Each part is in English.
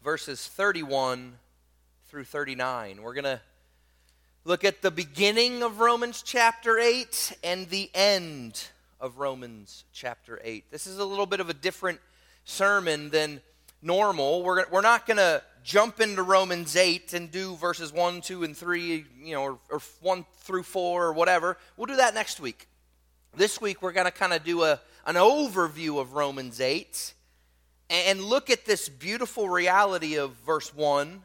verses 31 through 39. We're going to look at the beginning of Romans chapter 8 and the end of Romans chapter 8. This is a little bit of a different sermon than normal. We're not going to jump into Romans 8 and do verses 1, 2, and 3, or 1 through 4 or whatever. We'll do that next week. This week we're going to kind of do an overview of Romans 8 and look at this beautiful reality of verse 1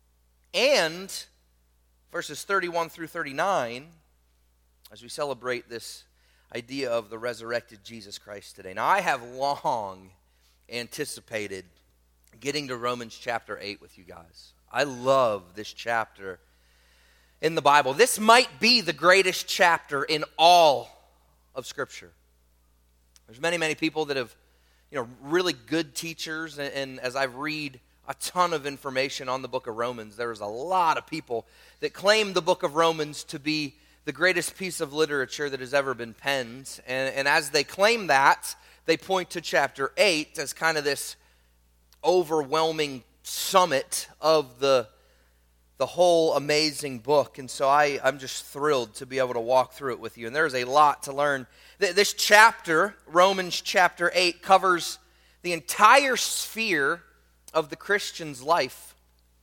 and verses 31 through 39 as we celebrate this idea of the resurrected Jesus Christ today. Now, I have long anticipated getting to Romans chapter 8 with you guys. I love this chapter in the Bible. This might be the greatest chapter in all of Scripture. There's many people that have, really good teachers, and as I read a ton of information on the book of Romans, there's a lot of people that claim the book of Romans to be the greatest piece of literature that has ever been penned. And as they claim that, they point to chapter 8 as kind of this overwhelming summit of the whole amazing book. And so I'm just thrilled to be able to walk through it with you. And there's a lot to learn. This chapter, Romans chapter 8, covers the entire sphere of the Christian's life.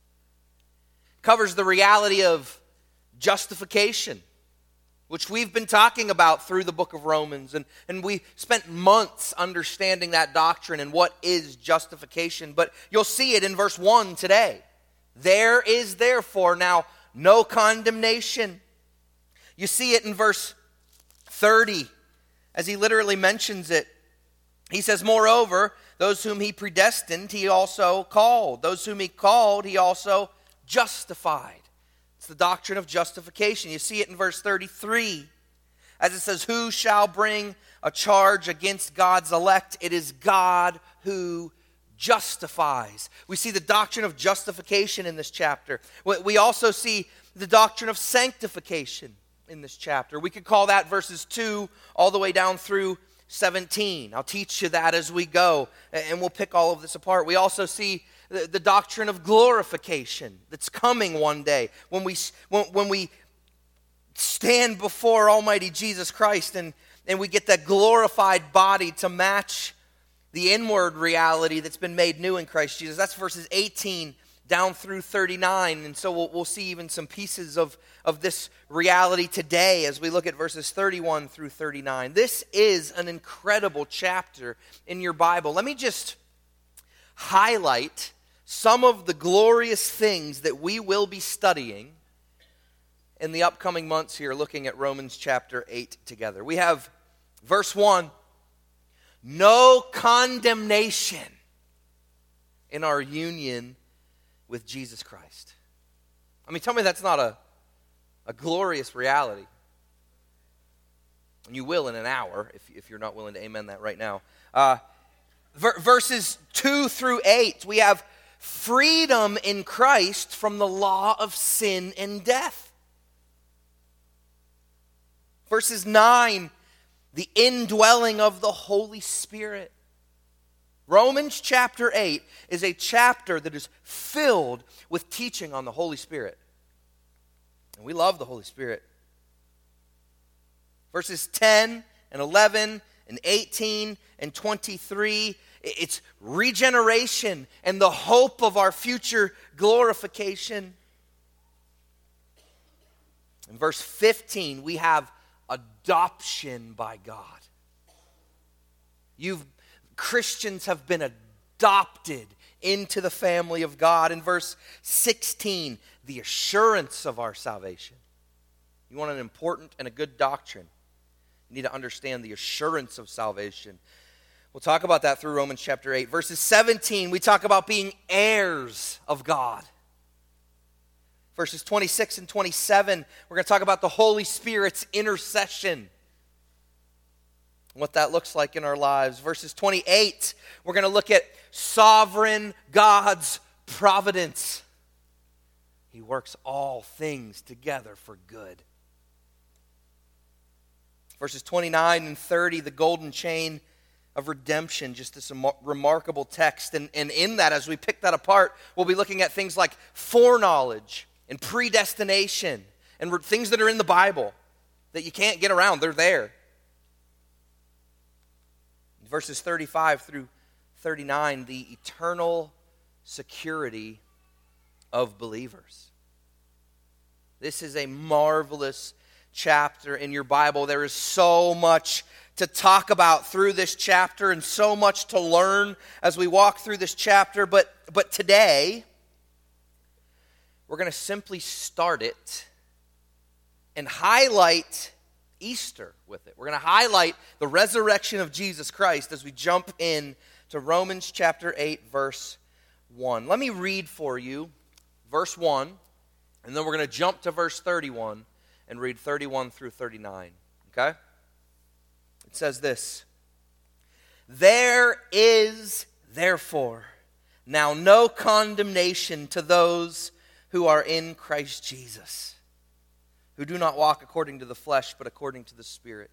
It covers the reality of justification, which we've been talking about through the book of Romans. And we spent months understanding that doctrine and what is justification. But you'll see it in verse 1 today. There is therefore now no condemnation. You see it in verse 30 as he literally mentions it. He says, moreover, those whom he predestined, he also called. Those whom he called, he also justified. It's the doctrine of justification. You see it in verse 33 as it says, who shall bring a charge against God's elect? It is God who justifies. We see the doctrine of justification in this chapter. We also see the doctrine of sanctification in this chapter. We could call that verses 2 all the way down through 17. I'll teach you that as we go, and we'll pick all of this apart. We also see the doctrine of glorification that's coming one day when we stand before Almighty Jesus Christ and we get that glorified body to match the inward reality that's been made new in Christ Jesus. That's verses 18 down through 39. And so we'll see even some pieces of this reality today as we look at verses 31 through 39. This is an incredible chapter in your Bible. Let me just highlight some of the glorious things that we will be studying in the upcoming months here, looking at Romans chapter 8 together. We have verse 1. No condemnation in our union with Jesus Christ. I mean, tell me that's not a glorious reality. And you will in an hour, if you're not willing to amen that right now. Verses 2 through 8, we have freedom in Christ from the law of sin and death. Verses 9, the indwelling of the Holy Spirit. Romans chapter 8 is a chapter that is filled with teaching on the Holy Spirit. And we love the Holy Spirit. Verses 10 and 11 and 18 and 23, it's regeneration and the hope of our future glorification. In verse 15, we have adoption by God. Christians have been adopted into the family of God. In verse 16, the assurance of our salvation. You want an important and a good doctrine, you need to understand the assurance of salvation. We'll talk about that through Romans chapter 8. Verses 17, we talk about being heirs of God. Verses 26 and 27, we're going to talk about the Holy Spirit's intercession, what that looks like in our lives. Verses 28, we're going to look at sovereign God's providence. He works all things together for good. Verses 29 and 30, the golden chain of redemption, just this remarkable text. And in that, as we pick that apart, we'll be looking at things like foreknowledge and predestination and things that are in the Bible that you can't get around. They're there. Verses 35 through 39, the eternal security of believers. This is a marvelous chapter in your Bible. There is so much to talk about through this chapter and so much to learn as we walk through this chapter. But today, we're going to simply start it and highlight Easter with it. We're going to highlight the resurrection of Jesus Christ as we jump in to Romans chapter 8, verse 1. Let me read for you verse 1, and then we're going to jump to verse 31 and read 31 through 39. Okay? It says this: "There is therefore now no condemnation to those who are in Christ Jesus, who do not walk according to the flesh, but according to the Spirit.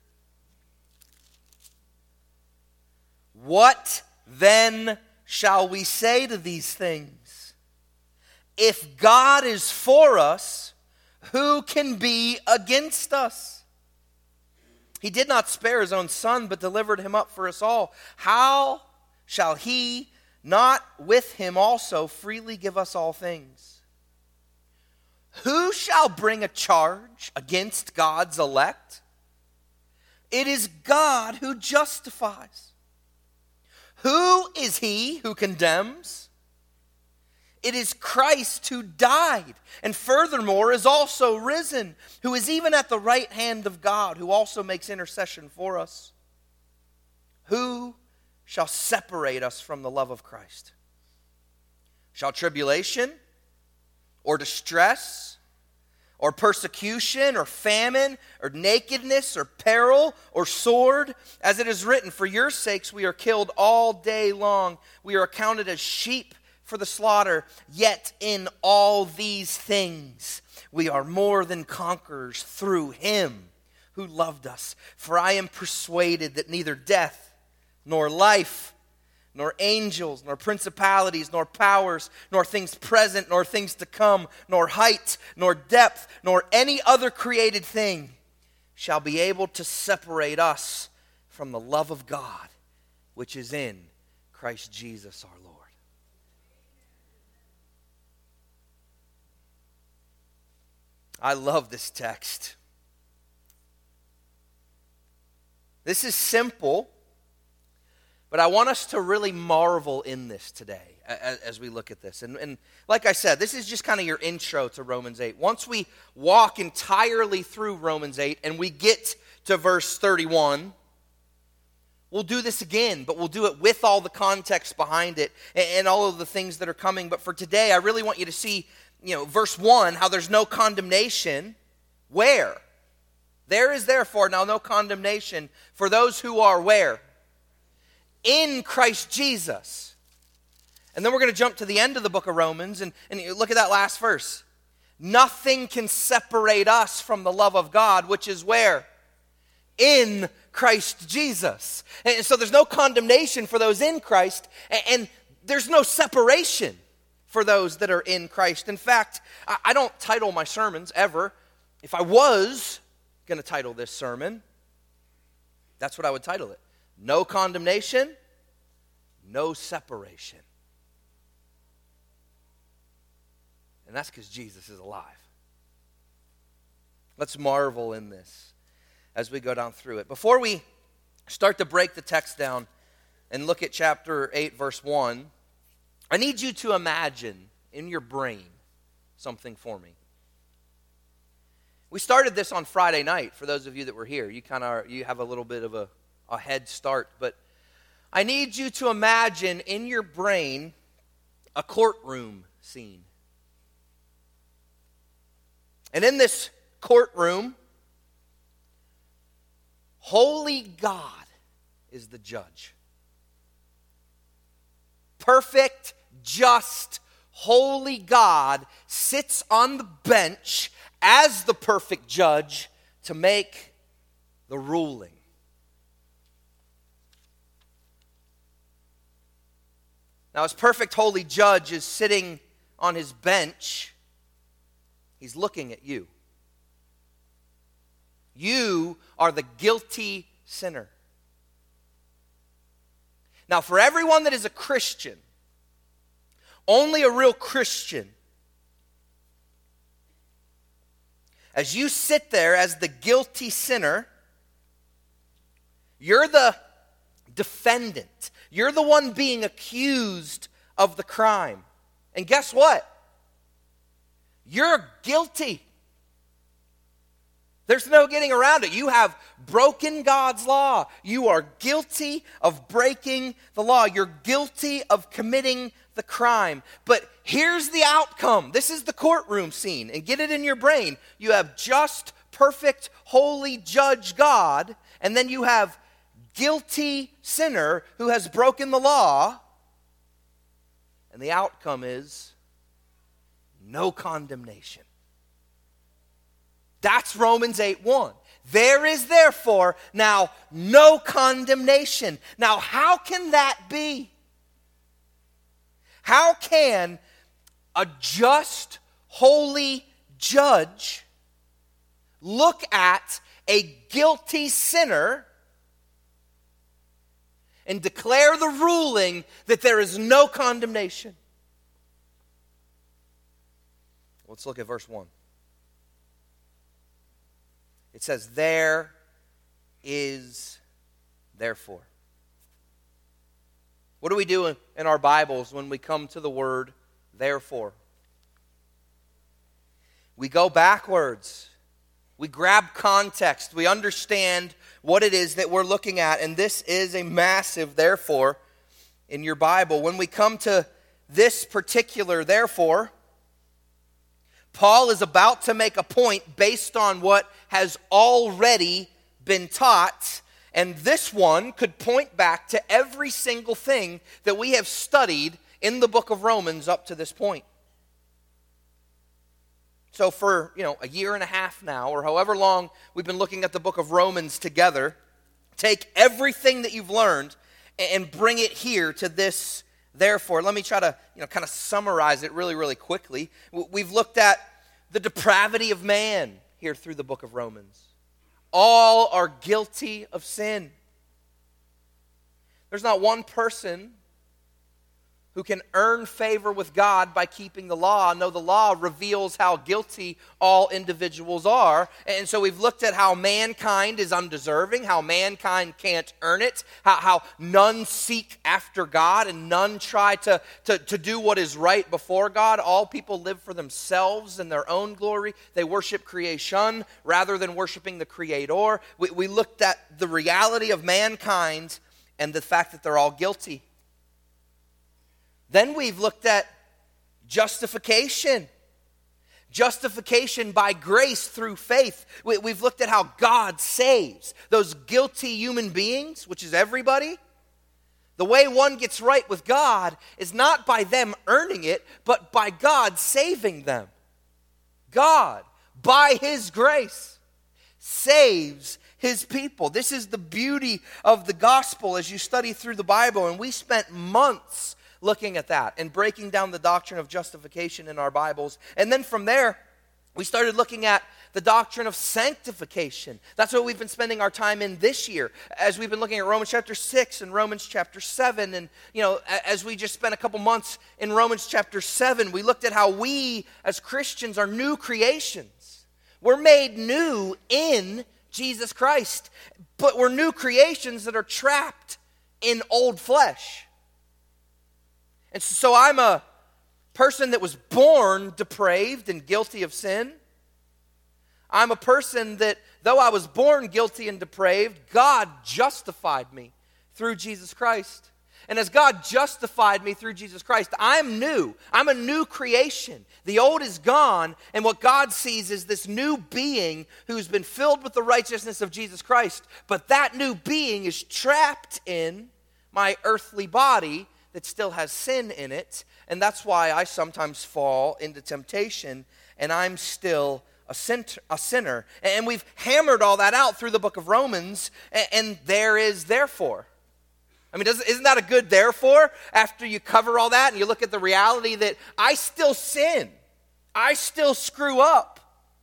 What then shall we say to these things? If God is for us, who can be against us? He did not spare his own Son, but delivered him up for us all. How shall he not with him also freely give us all things? Who shall bring a charge against God's elect? It is God who justifies. Who is he who condemns? It is Christ who died, and furthermore is also risen, who is even at the right hand of God, who also makes intercession for us. Who shall separate us from the love of Christ? Shall tribulation, or distress, or persecution, or famine, or nakedness, or peril, or sword? As it is written, for your sakes we are killed all day long. We are accounted as sheep for the slaughter. Yet in all these things we are more than conquerors through him who loved us. For I am persuaded that neither death, nor life, nor angels, nor principalities, nor powers, nor things present, nor things to come, nor height, nor depth, nor any other created thing shall be able to separate us from the love of God, which is in Christ Jesus our Lord." I love this text. This is simple, but I want us to really marvel in this today as we look at this. And like I said, this is just kind of your intro to Romans 8. Once we walk entirely through Romans 8 and we get to verse 31, we'll do this again, but we'll do it with all the context behind it and all of the things that are coming. But for today, I really want you to see, verse 1, how there's no condemnation. Where? There is therefore now no condemnation for those who are where? In Christ Jesus. And then we're going to jump to the end of the book of Romans and look at that last verse. Nothing can separate us from the love of God, which is where? In Christ Jesus. And so there's no condemnation for those in Christ, and there's no separation for those that are in Christ. In fact, I don't title my sermons ever. If I was going to title this sermon, that's what I would title it. No condemnation, no separation. And that's because Jesus is alive. Let's marvel in this as we go down through it. Before we start to break the text down and look at chapter 8, verse 1, I need you to imagine in your brain something for me. We started this on Friday night. For those of you that were here, you have a little bit of a head start, but I need you to imagine in your brain a courtroom scene. And in this courtroom, holy God is the judge. Perfect, just, holy God sits on the bench as the perfect judge to make the ruling. Now, his perfect holy judge is sitting on his bench. He's looking at you. You are the guilty sinner. Now, for everyone that is a Christian, only a real Christian, as you sit there as the guilty sinner, you're the defendant. You're the one being accused of the crime. And guess what? You're guilty. There's no getting around it. You have broken God's law. You are guilty of breaking the law. You're guilty of committing the crime. But here's the outcome. This is the courtroom scene. And get it in your brain. You have just, perfect, holy judge God. And then you have guilty sinner who has broken the law. And the outcome is no condemnation. That's Romans 8:1. There is therefore now no condemnation. Now, how can that be? How can a just, holy judge look at a guilty sinner and declare the ruling that there is no condemnation? Let's look at verse 1. It says, there is therefore. What do we do in our Bibles when we come to the word therefore? We go backwards. We grab context. We understand what it is that we're looking at. And this is a massive therefore in your Bible. When we come to this particular therefore, Paul is about to make a point based on what has already been taught, and this one could point back to every single thing that we have studied in the book of Romans up to this point. So for, a year and a half now, or however long we've been looking at the book of Romans together, take everything that you've learned and bring it here to this therefore. Let me try to, kind of summarize it really, really quickly. We've looked at the depravity of man here through the book of Romans. All are guilty of sin. There's not one person who can earn favor with God by keeping the law. No, the law reveals how guilty all individuals are. And so we've looked at how mankind is undeserving, how mankind can't earn it, how none seek after God and none try to do what is right before God. All people live for themselves and their own glory. They worship creation rather than worshiping the Creator. We looked at the reality of mankind and the fact that they're all guilty. Then we've looked at justification. Justification by grace through faith. We've looked at how God saves those guilty human beings, which is everybody. The way one gets right with God is not by them earning it, but by God saving them. God, by His grace, saves His people. This is the beauty of the gospel as you study through the Bible. And we spent months looking at that and breaking down the doctrine of justification in our Bibles. And then from there, we started looking at the doctrine of sanctification. That's what we've been spending our time in this year, as we've been looking at Romans chapter 6 and Romans chapter 7. And, as we just spent a couple months in Romans chapter 7, we looked at how we as Christians are new creations. We're made new in Jesus Christ, but we're new creations that are trapped in old flesh. And so I'm a person that was born depraved and guilty of sin. I'm a person that, though I was born guilty and depraved, God justified me through Jesus Christ. And as God justified me through Jesus Christ, I'm new. I'm a new creation. The old is gone, and what God sees is this new being who's been filled with the righteousness of Jesus Christ. But that new being is trapped in my earthly body that still has sin in it, and that's why I sometimes fall into temptation, and I'm still a sinner. And we've hammered all that out through the book of Romans, and there is therefore. I mean, isn't that a good therefore after you cover all that and you look at the reality that I still sin? I still screw up.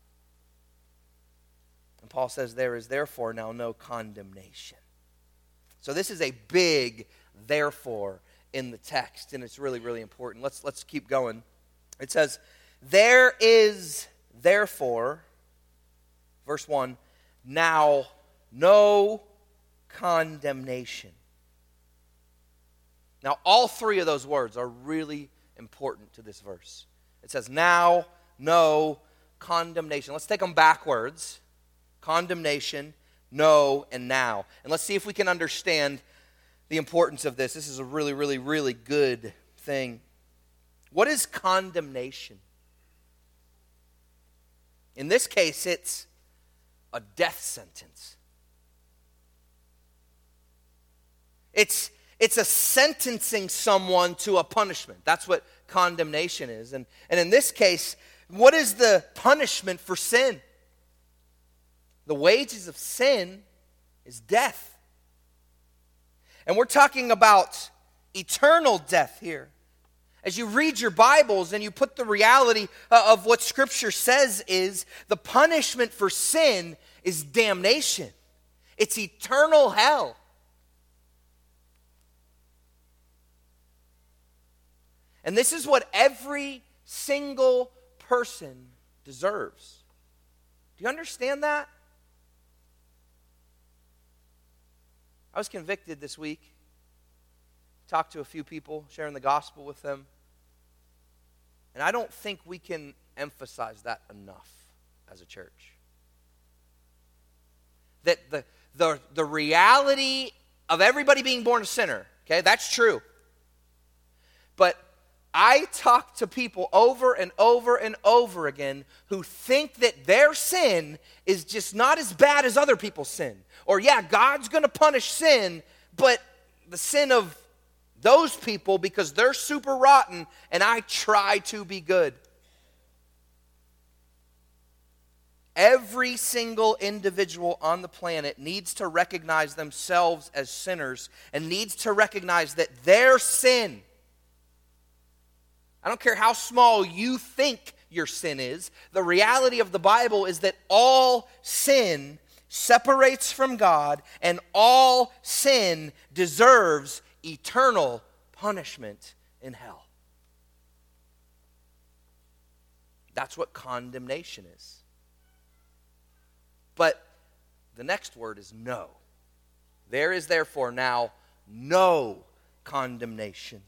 And Paul says there is therefore now no condemnation. So this is a big therefore in the text, and it's really, really important. Let's keep going. It says, there is therefore, verse 1, now no condemnation. Now, all three of those words are really important to this verse. It says, now, no, condemnation. Let's take them backwards. Condemnation, no, and now. And let's see if we can understand the importance of this. This is a really, really, really good thing. What is condemnation? In this case, it's a death sentence. It's a sentencing someone to a punishment. That's what condemnation is. And in this case, what is the punishment for sin? The wages of sin is death. And we're talking about eternal death here. As you read your Bibles and you put the reality of what Scripture says is, the punishment for sin is damnation. It's eternal hell. And this is what every single person deserves. Do you understand that? I was convicted this week. Talked to a few people, sharing the gospel with them. And I don't think we can emphasize that enough as a church. That the reality of everybody being born a sinner, okay, that's true. But I talk to people over and over and over again who think that their sin is just not as bad as other people's sin. Or yeah, God's going to punish sin, but the sin of those people because they're super rotten and I try to be good. Every single individual on the planet needs to recognize themselves as sinners and needs to recognize that their sin, I don't care how small you think your sin is, the reality of the Bible is that all sin separates from God and all sin deserves eternal punishment in hell. That's what condemnation is. But the next word is no. There is therefore now no condemnation.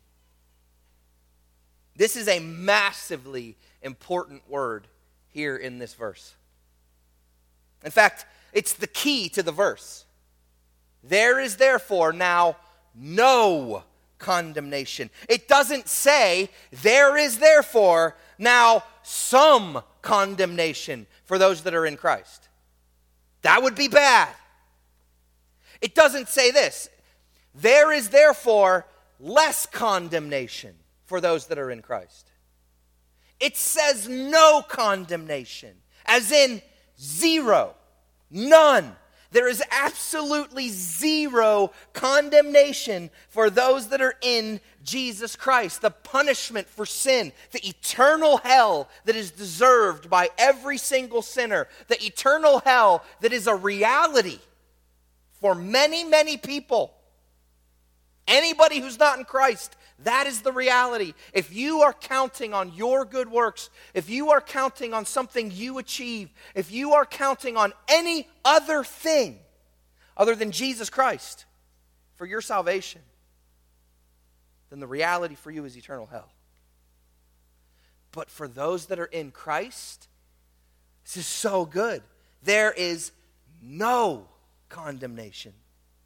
This is a massively important word here in this verse. In fact, it's the key to the verse. There is therefore now no condemnation. It doesn't say there is therefore now some condemnation for those that are in Christ. That would be bad. It doesn't say this. There is therefore less condemnation for those that are in Christ. It says no condemnation, as in zero, none. There is absolutely zero condemnation for those that are in Jesus Christ. The punishment for sin, the eternal hell that is deserved by every single sinner, the eternal hell that is a reality for many, many people. Anybody who's not in Christ, that is the reality. If you are counting on your good works, if you are counting on something you achieve, if you are counting on any other thing other than Jesus Christ for your salvation, then the reality for you is eternal hell. But for those that are in Christ, this is so good. There is no condemnation.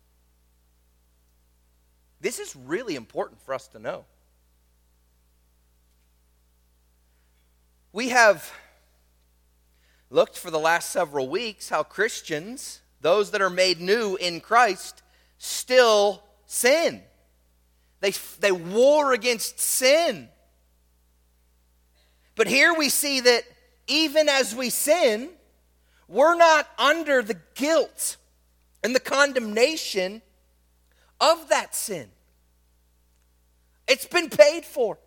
This is really important for us to know. We have looked for the last several weeks how Christians, those that are made new in Christ, still sin. They war against sin. But here we see that even as we sin, we're not under the guilt and the condemnation of that sin. It's been paid for.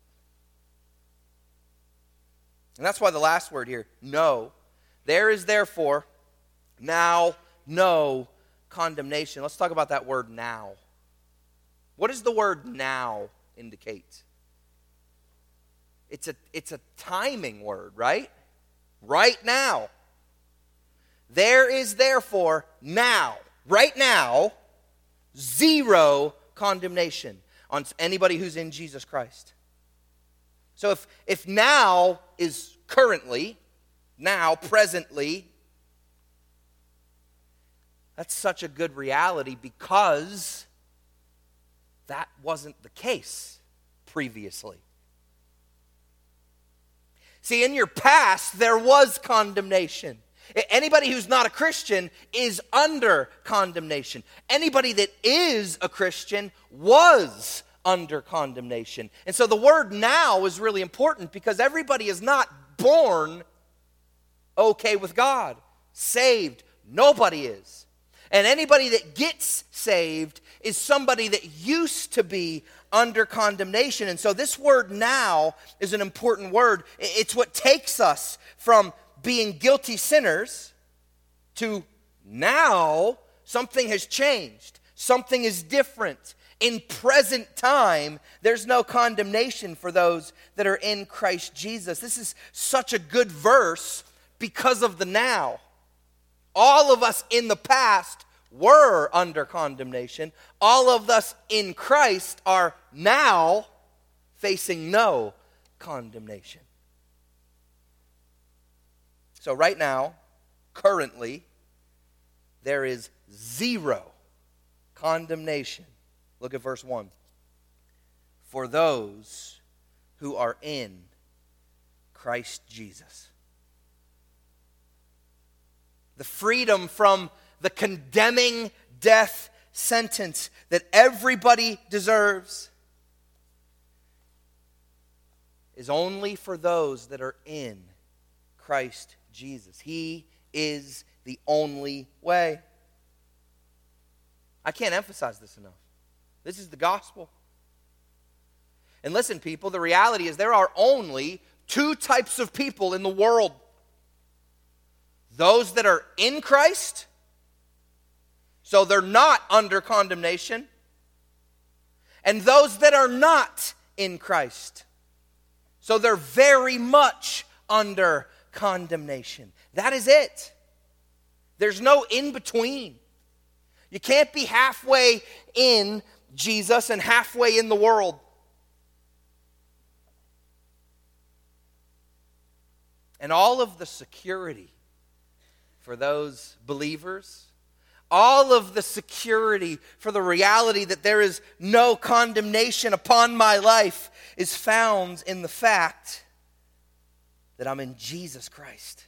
And that's why the last word here, no. There is therefore now no condemnation. Let's talk about that word now. What does the word now indicate? It's a timing word, right? Right now. There is therefore now, right now, zero condemnation on anybody who's in Jesus Christ. So if now is currently, now, presently, that's such a good reality because that wasn't the case previously. See, in your past, there was condemnation. Anybody who's not a Christian is under condemnation. Anybody that is a Christian was under condemnation. And so the word now is really important because everybody is not born okay with God, saved. Nobody is. And anybody that gets saved is somebody that used to be under condemnation. And so this word now is an important word. It's what takes us from being guilty sinners to now something has changed. Something is different. In present time, there's no condemnation for those that are in Christ Jesus. This is such a good verse because of the now. All of us in the past were under condemnation. All of us in Christ are now facing no condemnation. So right now, currently, there is zero condemnation. Look at verse 1. For those who are in Christ Jesus. The freedom from the condemning death sentence that everybody deserves is only for those that are in Christ Jesus. He is the only way. I can't emphasize this enough. This is the gospel. And listen, people, the reality is there are only two types of people in the world. Those that are in Christ, so they're not under condemnation, and those that are not in Christ, so they're very much under condemnation. That is it. There's no in between. You can't be halfway in Jesus and halfway in the world. And all of the security for those believers, all of the security for the reality that there is no condemnation upon my life is found in the fact that I'm in Jesus Christ.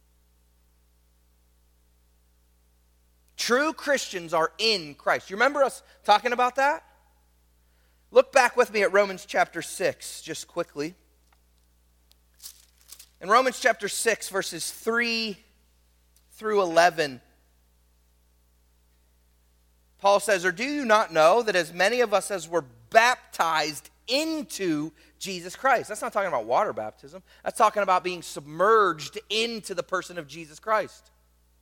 True Christians are in Christ. You remember us talking about that? Look back with me at Romans chapter 6, just quickly. In Romans chapter 6, verses 3 through 11, Paul says, or do you not know that as many of us as were baptized into Jesus Christ? That's not talking about water baptism. That's talking about being submerged into the person of Jesus Christ.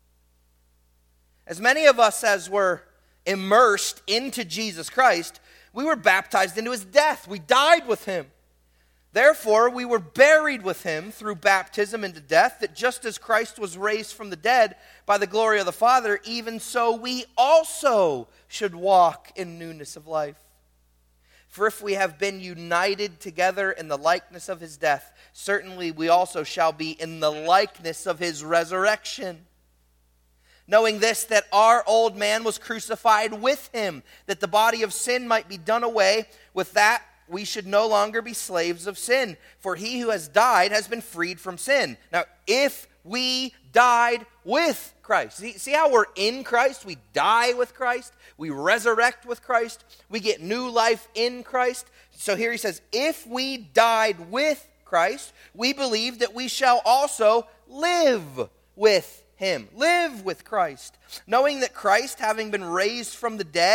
As many of us as were immersed into Jesus Christ, we were baptized into his death. We died with him. Therefore, we were buried with him through baptism into death, that just as Christ was raised from the dead by the glory of the Father, even so we also should walk in newness of life. For if we have been united together in the likeness of his death, certainly we also shall be in the likeness of his resurrection. Knowing this, that our old man was crucified with him, that the body of sin might be done away, with that we should no longer be slaves of sin. For he who has died has been freed from sin. Now, if we died with Christ, see how we're in Christ? We die with Christ. We resurrect with Christ. We get new life in Christ. So here he says, if we died with Christ, we believe that we shall also live with him. Live with Christ. Knowing that Christ, having been raised from the dead,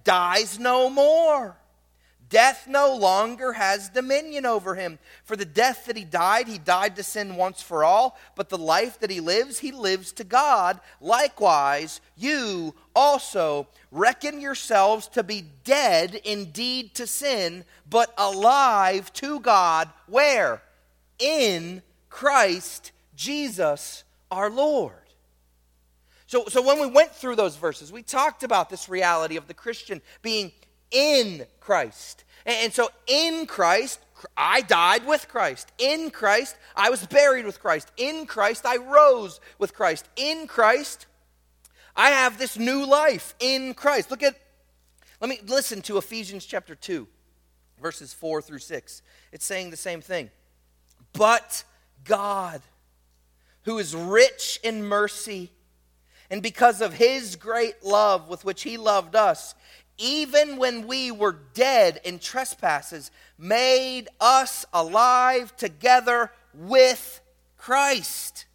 dies no more. Death no longer has dominion over him. For the death that he died to sin once for all. But the life that he lives to God. Likewise, you also reckon yourselves to be dead indeed to sin, but alive to God. Where? In Christ Jesus our Lord. So when we went through those verses, we talked about this reality of the Christian being in Christ. And so in Christ, I died with Christ. In Christ, I was buried with Christ. In Christ, I rose with Christ. In Christ, I have this new life in Christ. Let me listen to Ephesians chapter 2, verses 4 through 6. It's saying the same thing. But God, who is rich in mercy, and because of his great love with which he loved us, even when we were dead in trespasses, made us alive together with Christ.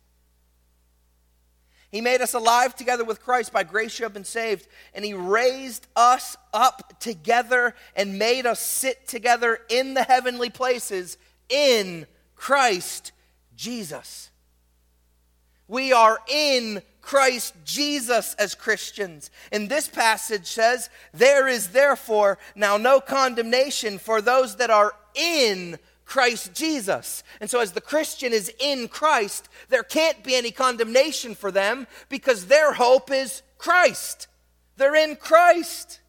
He made us alive together with Christ. By grace you have been saved. And he raised us up together and made us sit together in the heavenly places in Christ Jesus. We are in Christ Jesus as Christians. And this passage says, there is therefore now no condemnation for those that are in Christ Jesus. And so as the Christian is in Christ, there can't be any condemnation for them because their hope is Christ. They're in Christ.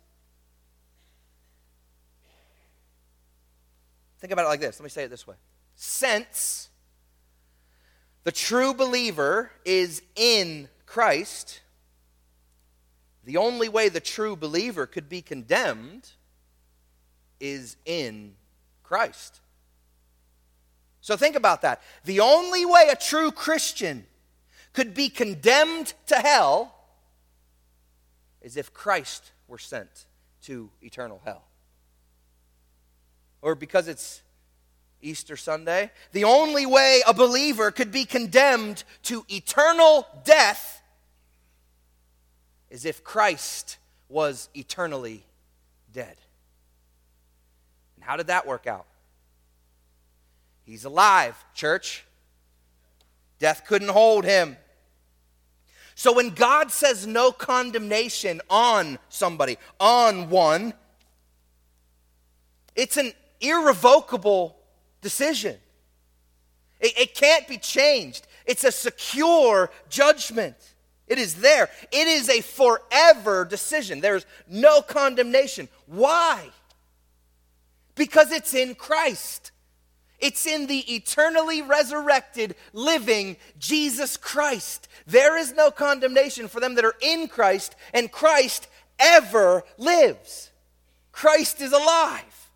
Think about it like this. Let me say it this way. Since the true believer is in Christ, the only way the true believer could be condemned is in Christ. So think about that. The only way a true Christian could be condemned to hell is if Christ were sent to eternal hell. Or because it's Easter Sunday, the only way a believer could be condemned to eternal death is if Christ was eternally dead. And how did that work out? He's alive, church. Death couldn't hold him. So when God says no condemnation on somebody, on one, it's an irrevocable decision. It can't be changed. It's a secure judgment. It is there. It is a forever decision. There's no condemnation. Why? Because it's in Christ. It's in the eternally resurrected, living Jesus Christ. There is no condemnation for them that are in Christ, and Christ ever lives. Christ is alive.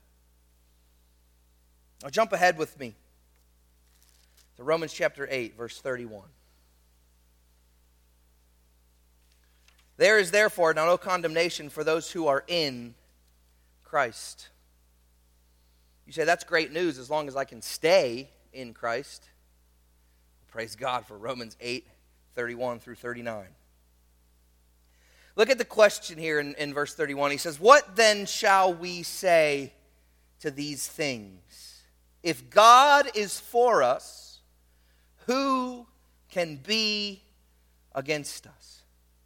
Now jump ahead with me to Romans chapter 8, verse 31. There is therefore now no condemnation for those who are in Christ. You say, that's great news as long as I can stay in Christ. Praise God for Romans 8, 31 through 39. Look at the question here in verse 31. He says, what then shall we say to these things? If God is for us, who can be against us?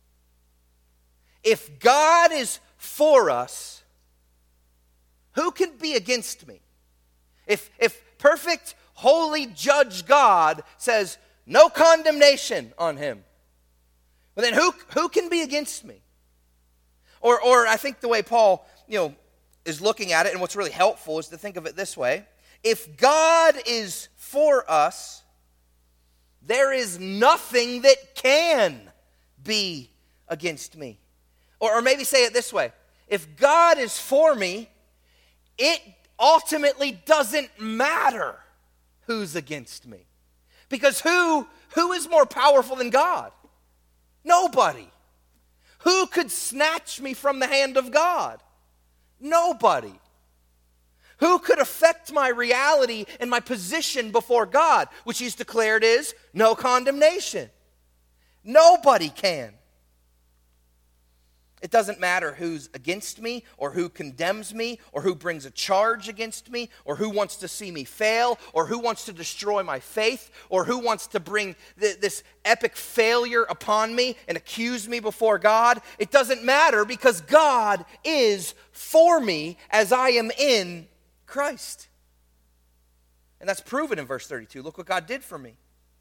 If God is for us, who can be against me? If perfect, holy judge God says no condemnation on him, well then who can be against me? Or I think the way Paul, is looking at it, and what's really helpful is to think of it this way. If God is for us, there is nothing that can be against me. Or maybe say it this way. If God is for me, it ultimately doesn't matter who's against me. Because who is more powerful than God? Nobody. Who could snatch me from the hand of God? Nobody. Who could affect my reality and my position before God, which he's declared is no condemnation? Nobody can. It doesn't matter who's against me or who condemns me or who brings a charge against me or who wants to see me fail or who wants to destroy my faith or who wants to bring this epic failure upon me and accuse me before God. It doesn't matter because God is for me as I am in Christ. And that's proven in verse 32. Look what God did for me.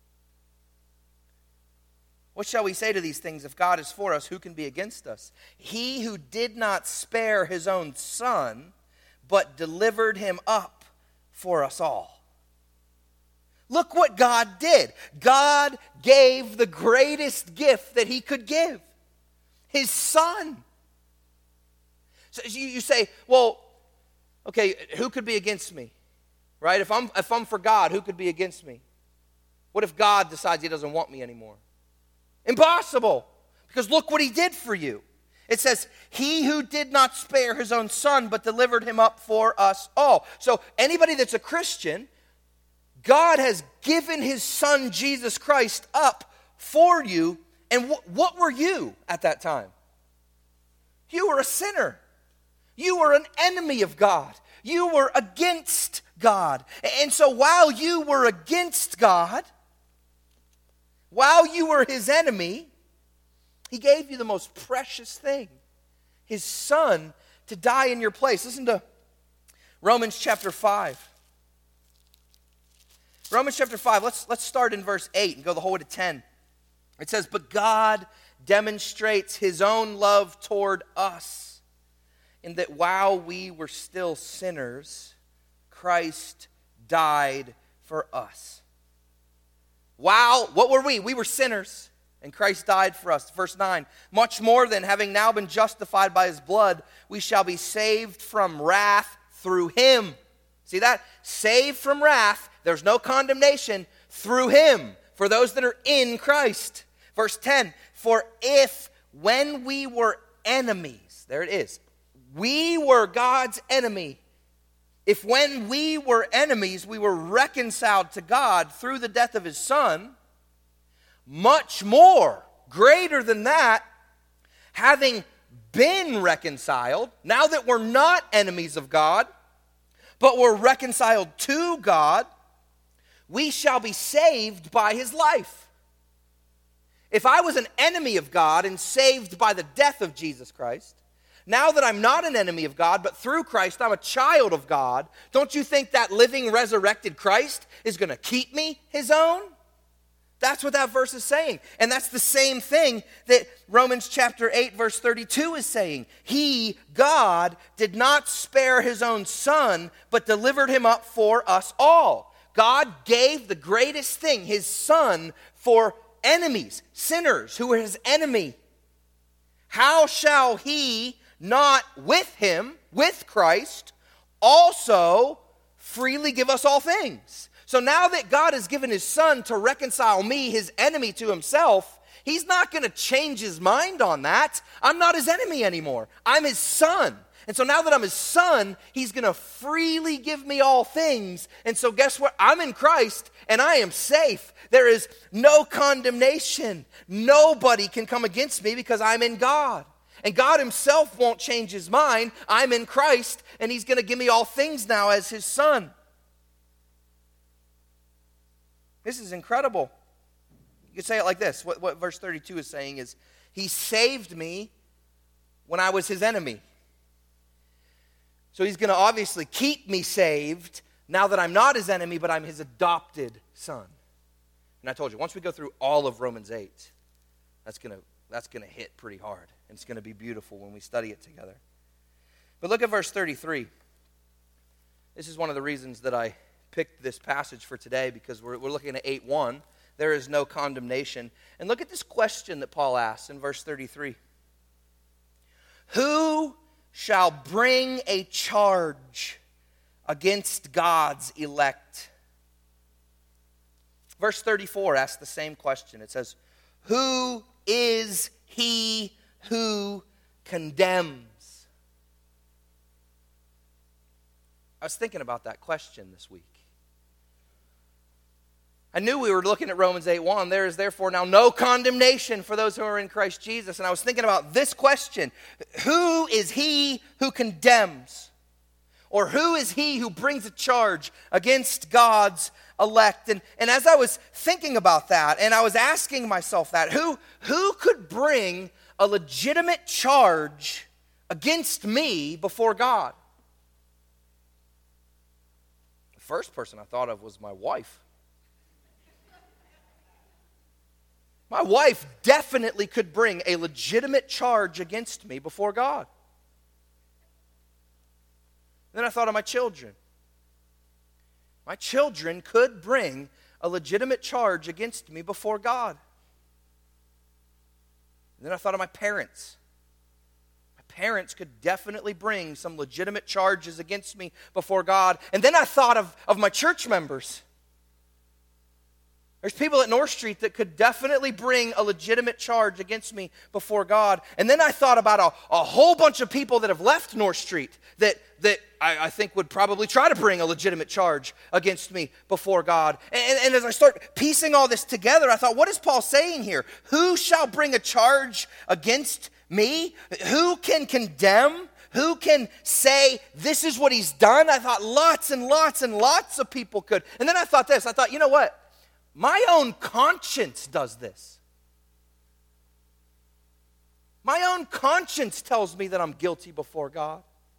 What shall we say to these things? If God is for us, who can be against us? He who did not spare his own son, but delivered him up for us all. Look what God did. God gave the greatest gift that he could give. His son. So you say, well, okay, who could be against me? Right? If I'm for God, who could be against me? What if God decides he doesn't want me anymore? Impossible. Because look what he did for you. It says, he who did not spare his own son, but delivered him up for us all. So anybody that's a Christian, God has given his son Jesus Christ up for you. And what were you at that time? You were a sinner. You were an enemy of God. You were against God. And so while you were against God, while you were his enemy, he gave you the most precious thing, his son, to die in your place. Listen to Romans chapter 5. Romans chapter 5, let's start in verse 8 and go the whole way to 10. It says, but God demonstrates his own love toward us, in that while we were still sinners, Christ died for us. Wow, what were we? We were sinners, and Christ died for us. Verse 9, much more than having now been justified by his blood, we shall be saved from wrath through him. See that? Saved from wrath, there's no condemnation, through him, for those that are in Christ. Verse 10, for if when we were enemies, there it is, we were God's enemy, if when we were enemies, we were reconciled to God through the death of his son, much more, greater than that, having been reconciled, now that we're not enemies of God, but we're reconciled to God, we shall be saved by his life. If I was an enemy of God and saved by the death of Jesus Christ, now that I'm not an enemy of God, but through Christ I'm a child of God, don't you think that living, resurrected Christ is going to keep me his own? That's what that verse is saying. And that's the same thing that Romans chapter 8, verse 32 is saying. He, God, did not spare his own son, but delivered him up for us all. God gave the greatest thing, his son, for enemies, sinners who were his enemy. How shall he not with him, with Christ, also freely give us all things? So now that God has given his son to reconcile me, his enemy, to himself, he's not going to change his mind on that. I'm not his enemy anymore. I'm his son. And so now that I'm his son, he's going to freely give me all things. And so guess what? I'm in Christ and I am safe. There is no condemnation. Nobody can come against me because I'm in God. And God himself won't change his mind. I'm in Christ, and he's going to give me all things now as his son. This is incredible. You could say it like this. What verse 32 is saying is, he saved me when I was his enemy. So he's going to obviously keep me saved now that I'm not his enemy, but I'm his adopted son. And I told you, once we go through all of Romans 8, that's going to hit pretty hard. And it's going to be beautiful when we study it together. But look at verse 33. This is one of the reasons that I picked this passage for today, because we're looking at 8:1. There is no condemnation. And look at this question that Paul asks in verse 33. Who shall bring a charge against God's elect? Verse 34 asks the same question. It says, who is he who condemns? I was thinking about that question this week. I knew we were looking at Romans 8:1. There is therefore now no condemnation for those who are in Christ Jesus. And I was thinking about this question. Who is he who condemns? Or who is he who brings a charge against God's elect? And as I was thinking about that, and I was asking myself that, who could bring a legitimate charge against me before God? The first person I thought of was my wife. My wife definitely could bring a legitimate charge against me before God. Then I thought of my children. My children could bring a legitimate charge against me before God. And then I thought of my parents. My parents could definitely bring some legitimate charges against me before God. And then I thought of my church members. There's people at North Street that could definitely bring a legitimate charge against me before God. And then I thought about a whole bunch of people that have left North Street that I think would probably try to bring a legitimate charge against me before God. And as I start piecing all this together, I thought, what is Paul saying here? Who shall bring a charge against me? Who can condemn? Who can say this is what he's done? I thought lots and lots and lots of people could. And then I thought this. I thought, you know what? My own conscience does this. My own conscience tells me that I'm guilty before God.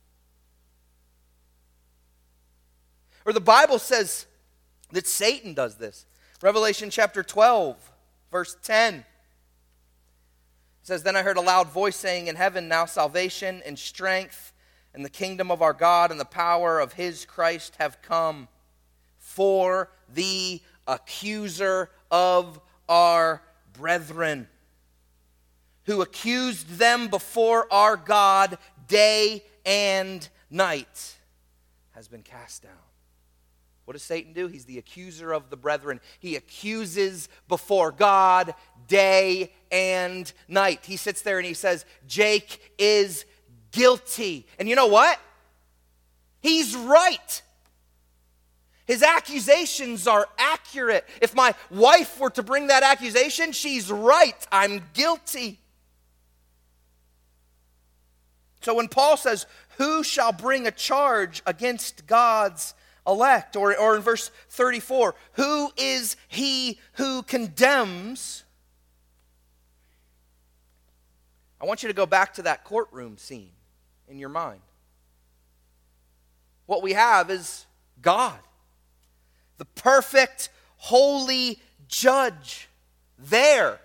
Or the Bible says that Satan does this. Revelation chapter 12, verse 10. It says, "Then I heard a loud voice saying in heaven, now salvation and strength and the kingdom of our God and the power of his Christ have come. For the accuser of our brethren, who accused them before our God day and night, has been cast down." What does Satan do? He's the accuser of the brethren. He accuses before God day and night. He sits there and he says, Jake is guilty. And you know what? He's right. His accusations are accurate. If my wife were to bring that accusation, she's right. I'm guilty. So when Paul says, who shall bring a charge against God's elect? Or in verse 34, who is he who condemns? I want you to go back to that courtroom scene in your mind. What we have is God, the perfect, holy judge, there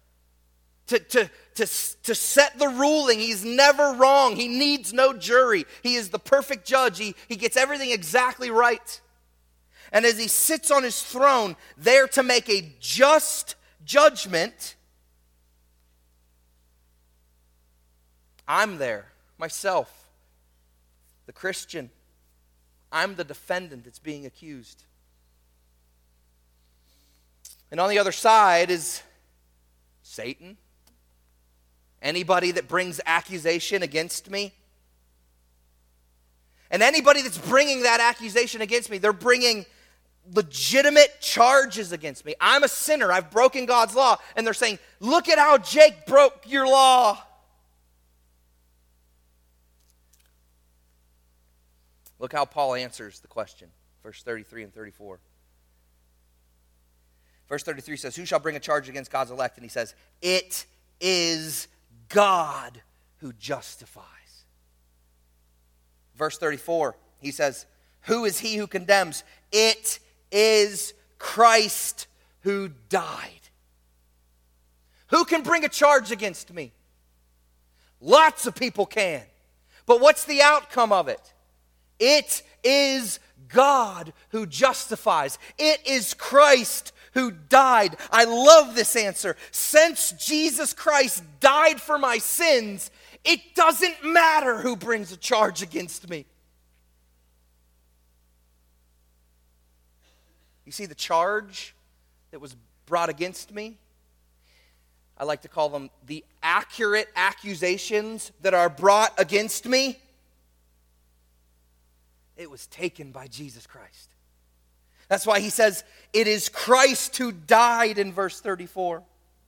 to set the ruling. He's never wrong. He needs no jury. He is the perfect judge. He gets everything exactly right. And as he sits on his throne, there to make a just judgment, I'm there, myself, the Christian. I'm the defendant that's being accused. And on the other side is Satan. Anybody that brings accusation against me. And anybody that's bringing that accusation against me, they're bringing legitimate charges against me. I'm a sinner. I've broken God's law. And they're saying, look at how Jake broke your law. Look how Paul answers the question. Verse 33 and 34. Verse 33 says, who shall bring a charge against God's elect? And he says, it is God who justifies. Verse 34, he says, who is he who condemns? It is Christ who died. Who can bring a charge against me? Lots of people can. But what's the outcome of it? It is God who justifies. It is Christ who died. I love this answer. Since Jesus Christ died for my sins, it doesn't matter who brings a charge against me. You see the charge that was brought against me? I like to call them the accurate accusations that are brought against me. It was taken by Jesus Christ. That's why he says, it is Christ who died in verse 34.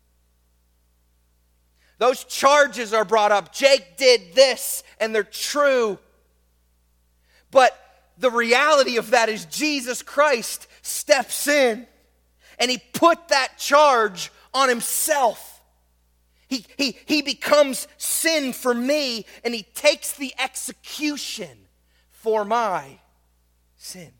Those charges are brought up. Jake did this, and they're true. But the reality of that is Jesus Christ steps in, and he put that charge on himself. He becomes sin for me, and he takes the execution for my sin.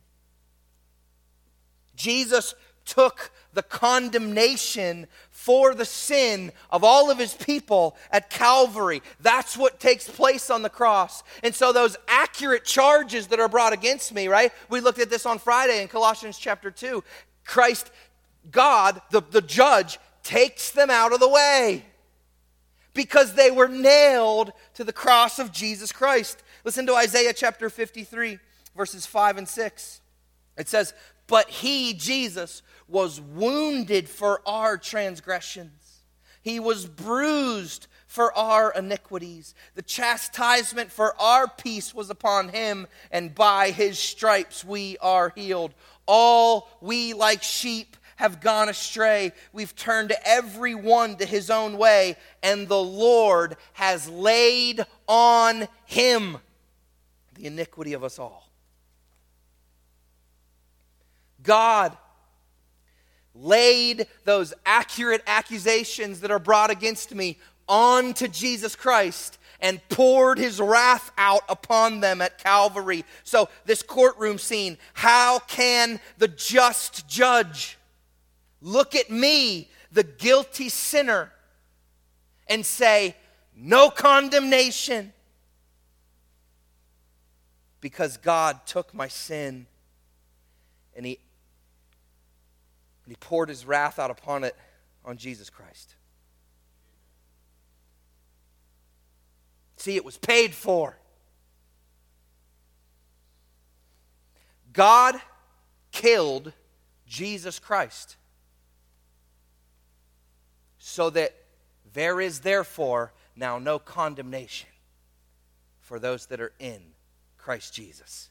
Jesus took the condemnation for the sin of all of his people at Calvary. That's what takes place on the cross. And so those accurate charges that are brought against me, right? We looked at this on Friday in Colossians chapter 2. Christ, God, the judge, takes them out of the way because they were nailed to the cross of Jesus Christ. Listen to Isaiah chapter 53, verses 5 and 6. It says, "But he, Jesus, was wounded for our transgressions. He was bruised for our iniquities. The chastisement for our peace was upon him, and by his stripes we are healed. All we like sheep have gone astray. We've turned every one to his own way, and the Lord has laid on him the iniquity of us all." God laid those accurate accusations that are brought against me onto Jesus Christ and poured his wrath out upon them at Calvary. So this courtroom scene, how can the just judge look at me, the guilty sinner, and say, no condemnation? Because God took my sin and he poured his wrath out upon it on Jesus Christ. See, it was paid for. God killed Jesus Christ so that there is therefore now no condemnation for those that are in Christ Jesus.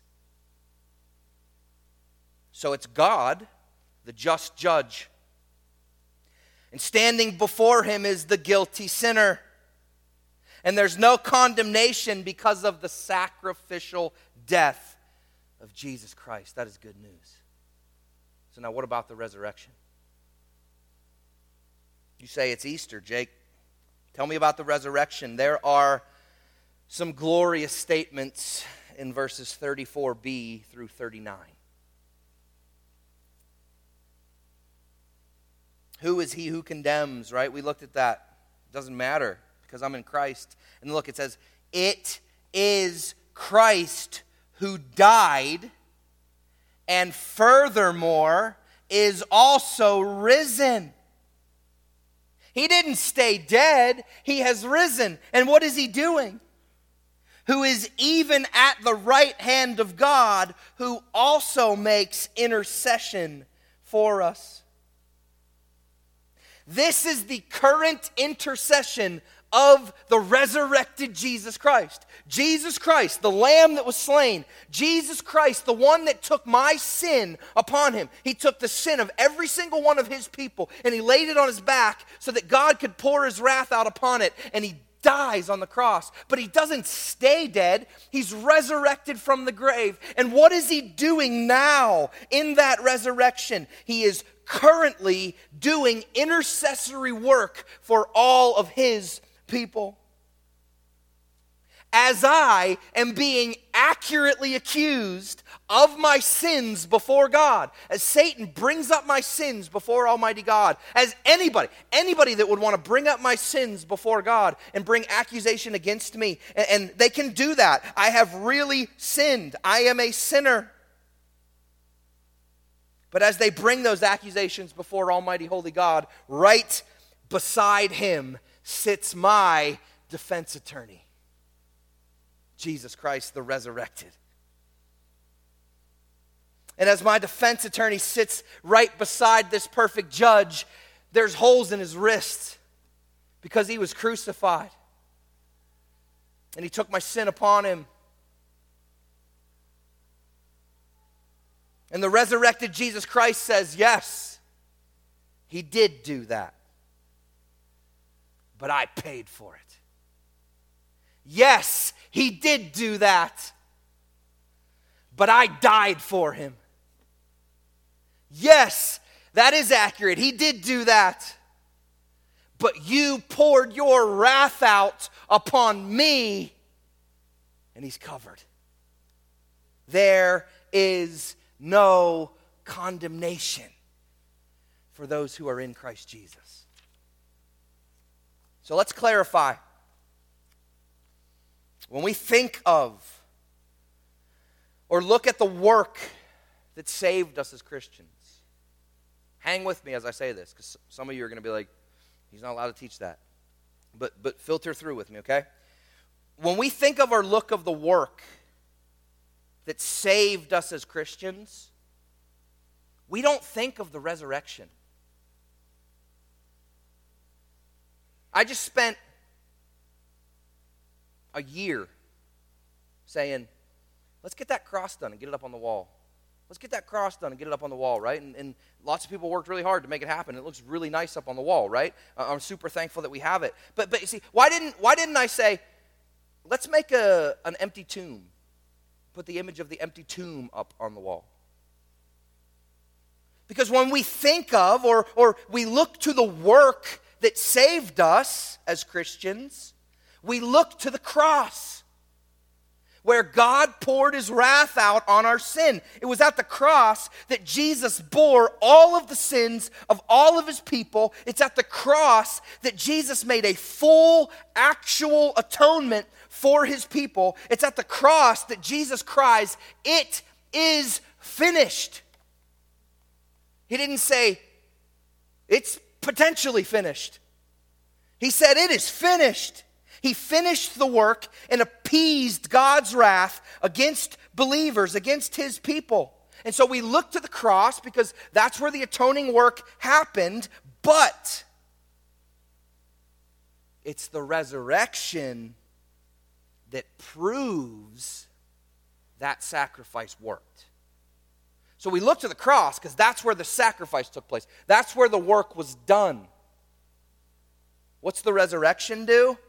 So it's God, the just judge. And standing before him is the guilty sinner. And there's no condemnation because of the sacrificial death of Jesus Christ. That is good news. So now what about the resurrection? You say it's Easter, Jake. Tell me about the resurrection. There are some glorious statements in verses 34b through 39. Who is he who condemns, right? We looked at that. It doesn't matter because I'm in Christ. And look, it says, it is Christ who died and furthermore is also risen. He didn't stay dead. He has risen. And what is he doing? Who is even at the right hand of God, who also makes intercession for us. This is the current intercession of the resurrected Jesus Christ. Jesus Christ, the Lamb that was slain. Jesus Christ, the one that took my sin upon him. He took the sin of every single one of his people and he laid it on his back so that God could pour his wrath out upon it, and he dies on the cross. But he doesn't stay dead. He's resurrected from the grave. And what is he doing now in that resurrection? He is currently doing intercessory work for all of his people. As I am being accurately accused of my sins before God, as Satan brings up my sins before Almighty God, as anybody that would want to bring up my sins before God and bring accusation against me, and they can do that. I have really sinned. I am a sinner. But as they bring those accusations before Almighty Holy God, right beside him sits my defense attorney, Jesus Christ, the resurrected. And as my defense attorney sits right beside this perfect judge, there's holes in his wrists because he was crucified. And he took my sin upon him. And the resurrected Jesus Christ says, yes, he did do that. But I paid for it. Yes, he did do that. But I died for him. Yes, that is accurate. He did do that. But you poured your wrath out upon me, and he's covered. There is no condemnation for those who are in Christ Jesus. So let's clarify. When we think of or look at the work that saved us as Christians, hang with me as I say this, because some of you are going to be like, he's not allowed to teach that. But filter through with me, okay? When we think of or look of the work that saved us as Christians, we don't think of the resurrection. I just spent a year saying, let's get that cross done and get it up on the wall. Let's get that cross done and get it up on the wall, right? And lots of people worked really hard to make it happen. It looks really nice up on the wall, right? I'm super thankful that we have it. But you see, why didn't I say, let's make an empty tomb. Put the image of the empty tomb up on the wall. Because when we think of or we look to the work that saved us as Christians, we look to the cross, where God poured his wrath out on our sin. It was at the cross that Jesus bore all of the sins of all of his people. It's at the cross that Jesus made a full, actual atonement for his people. It's at the cross that Jesus cries, "It is finished." He didn't say, "It's potentially finished." He said, "It is finished." He finished the work and appeased God's wrath against believers, against his people. And so we look to the cross because that's where the atoning work happened, but it's the resurrection that proves that sacrifice worked. So we look to the cross because that's where the sacrifice took place. That's where the work was done. What's the resurrection do?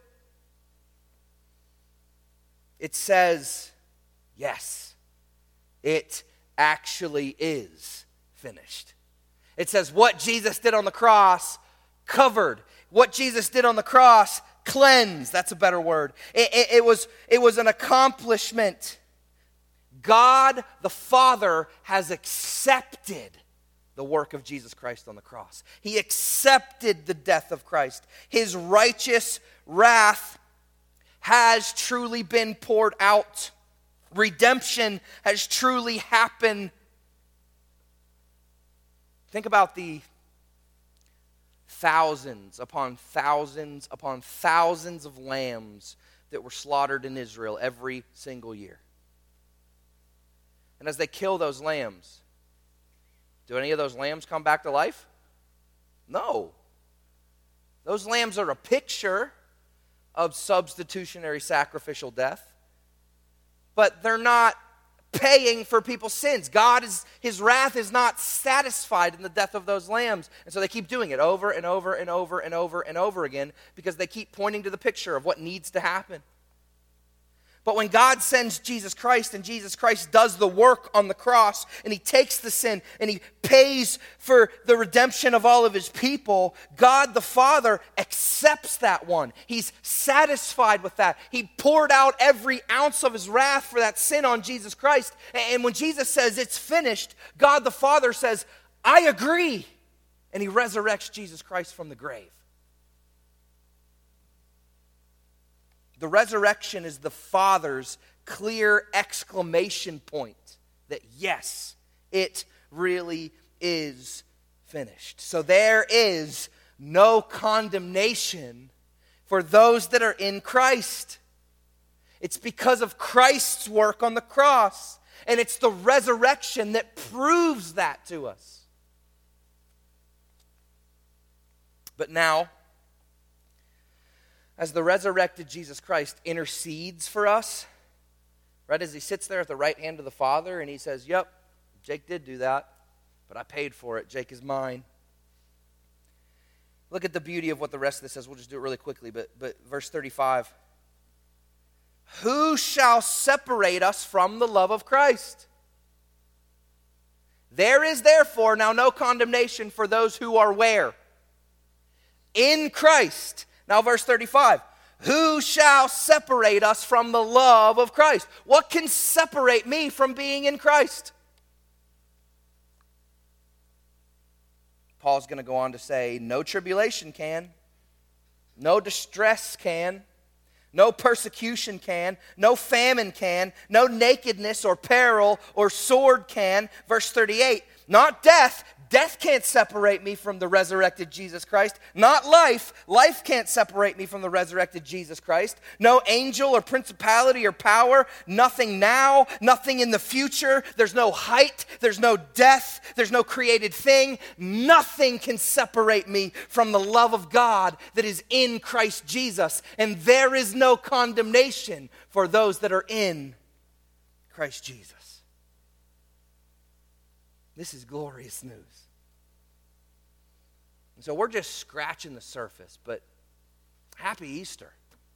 It says, yes, it actually is finished. It says what Jesus did on the cross covered. What Jesus did on the cross cleansed. That's a better word. It was an accomplishment. God the Father has accepted the work of Jesus Christ on the cross. He accepted the death of Christ. His righteous wrath has truly been poured out. Redemption has truly happened. Think about the thousands upon thousands upon thousands of lambs that were slaughtered in Israel every single year. And as they kill those lambs, do any of those lambs come back to life? No. Those lambs are a picture of substitutionary sacrificial death, but they're not paying for people's sins. His wrath is not satisfied in the death of those lambs. And so they keep doing it over and over and over and over and over again because they keep pointing to the picture of what needs to happen. But when God sends Jesus Christ and Jesus Christ does the work on the cross and he takes the sin and he pays for the redemption of all of his people, God the Father accepts that one. He's satisfied with that. He poured out every ounce of his wrath for that sin on Jesus Christ. And when Jesus says it's finished, God the Father says, I agree. And he resurrects Jesus Christ from the grave. The resurrection is the Father's clear exclamation point that yes, it really is finished. So there is no condemnation for those that are in Christ. It's because of Christ's work on the cross, and it's the resurrection that proves that to us. But now, as the resurrected Jesus Christ intercedes for us, right, as he sits there at the right hand of the Father and he says, yep, Jake did do that, but I paid for it. Jake is mine. Look at the beauty of what the rest of this says. We'll just do it really quickly, but verse 35. Who shall separate us from the love of Christ? There is therefore now no condemnation for those who are where? In Christ. Now verse 35. Who shall separate us from the love of Christ? What can separate me from being in Christ? Paul's going to go on to say, no tribulation can, no distress can, no persecution can, no famine can, no nakedness or peril or sword can. Verse 38, not death. Death can't separate me from the resurrected Jesus Christ. Not life. Life can't separate me from the resurrected Jesus Christ. No angel or principality or power. Nothing now. Nothing in the future. There's no height. There's no death. There's no created thing. Nothing can separate me from the love of God that is in Christ Jesus. And there is no condemnation for those that are in Christ Jesus. This is glorious news. And so we're just scratching the surface, but happy Easter.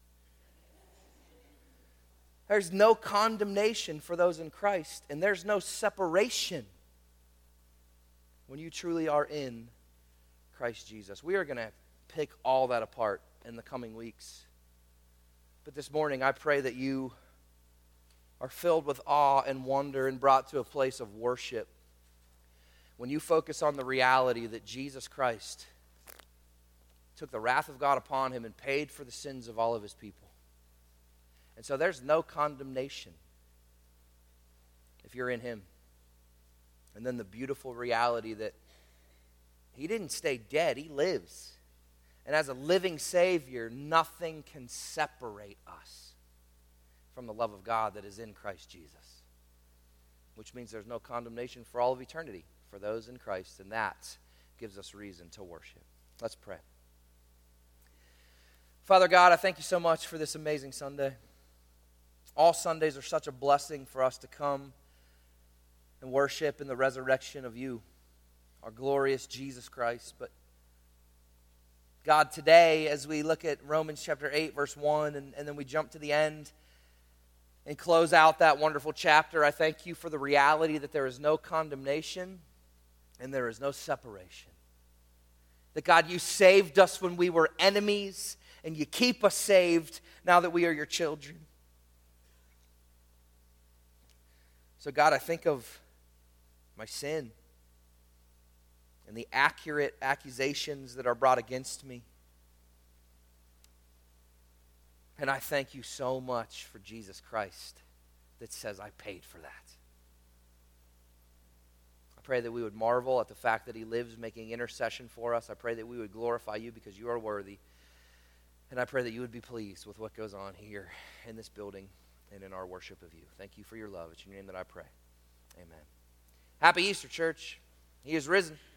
There's no condemnation for those in Christ, and there's no separation when you truly are in Christ Jesus. We are going to pick all that apart in the coming weeks. But this morning, I pray that you are filled with awe and wonder and brought to a place of worship when you focus on the reality that Jesus Christ took the wrath of God upon him and paid for the sins of all of his people. And so there's no condemnation if you're in him. And then the beautiful reality that he didn't stay dead, he lives. And as a living Savior, nothing can separate us from the love of God that is in Christ Jesus. Which means there's no condemnation for all of eternity for those in Christ, and that gives us reason to worship. Let's pray. Father God, I thank you so much for this amazing Sunday. All Sundays are such a blessing for us to come and worship in the resurrection of you, our glorious Jesus Christ. But God, today, as we look at Romans chapter 8, verse 1, and then we jump to the end and close out that wonderful chapter, I thank you for the reality that there is no condemnation and there is no separation. That God, you saved us when we were enemies, and you keep us saved now that we are your children. So God, I think of my sin and the accurate accusations that are brought against me. And I thank you so much for Jesus Christ that says I paid for that. I pray that we would marvel at the fact that he lives making intercession for us. I pray that we would glorify you because you are worthy. And I pray that you would be pleased with what goes on here in this building and in our worship of you. Thank you for your love. It's in your name that I pray. Amen. Happy Easter, church. He is risen.